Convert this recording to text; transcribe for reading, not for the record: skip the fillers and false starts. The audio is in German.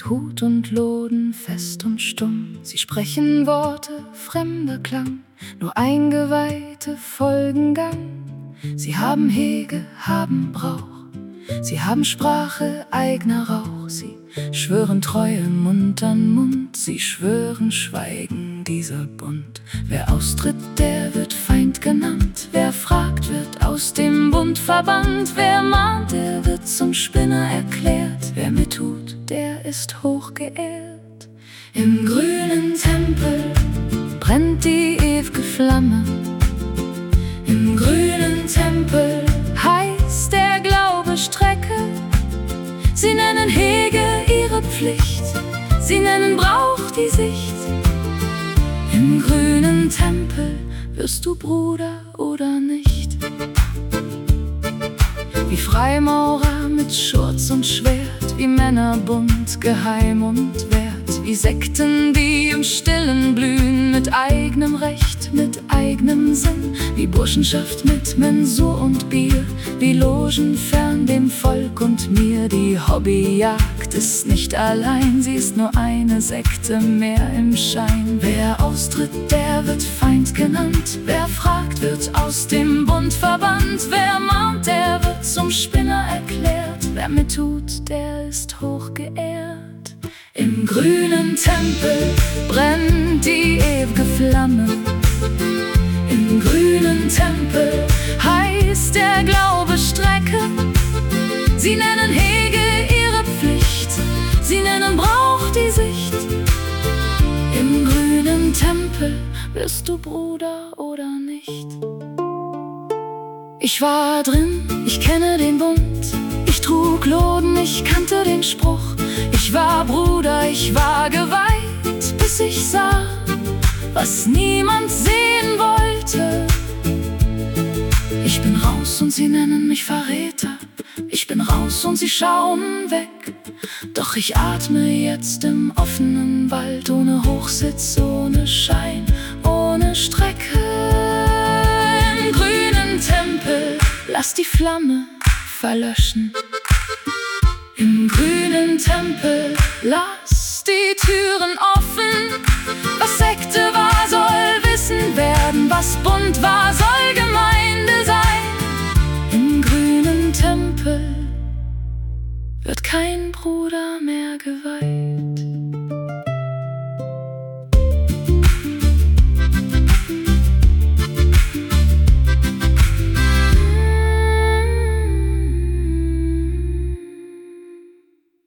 mit Hut und Loden, fest und stumm. Sie sprechen Worte fremder Klang, nur Eingeweihte folgen Gang. Sie haben Hege, haben Brauch, sie haben Sprache, eigener Rauch. Sie schwören Treue Mund an Mund, sie schwören Schweigen dieser Bund. Wer austritt, der wird Feind genannt, wer fragt, wird aus dem Bund verbannt. Wer mahnt, der wird zum Spinner erklärt, wer mittut, der ist hochgeehrt. Im grünen Tempel brennt die ew'ge Flamme. Im grünen Tempel heißt der Glaube Strecke. Sie nennen Hege ihre Pflicht, sie nennen Brauch die Sicht. Im grünen Tempel wirst du Bruder oder nicht. Wie Freimaurer mit Schurz und Schwert, wie Männerbund geheim und wert, wie Sekten, die im Stillen blühen, mit eigenem Recht, mit eigenem Sinn, wie Burschenschaft mit Mensur und Bier, wie Logen fern dem Volk und mir. Die Hobbyjagd ist nicht allein, sie ist nur eine Sekte mehr im Schein. Wer austritt, der wird Feind genannt, wer fragt, wird aus dem Bund verbannt. Wer mahnt, der wird zum Spinner erklärt, wer mittut, der ist hochgeehrt. Im grünen Tempel brennt die ew'ge Flamme. Im grünen Tempel heißt der Glaube Strecke. Sie nennen Hege ihre Pflicht, sie nennen Brauch die Sicht. Im grünen Tempel wirst du Bruder oder nicht. Ich war drin, ich kenne den Bund, ich trug Loden, ich kannte den Spruch. Ich war Bruder, ich war geweiht, bis ich sah, was niemand sehen wollte. Ich bin raus und sie nennen mich Verräter, ich bin raus und sie schauen weg. Doch ich atme jetzt im offenen Wald, ohne Hochsitz, ohne Schein, ohne Strecke. Im grünen Tempel lass die Flamme verlöschen. Im grünen Tempel lass die Türen offen. Was Sekte war, soll Wissen werden, was Bund war, soll Gemeinde sein. Im grünen Tempel wird kein Bruder mehr geweiht.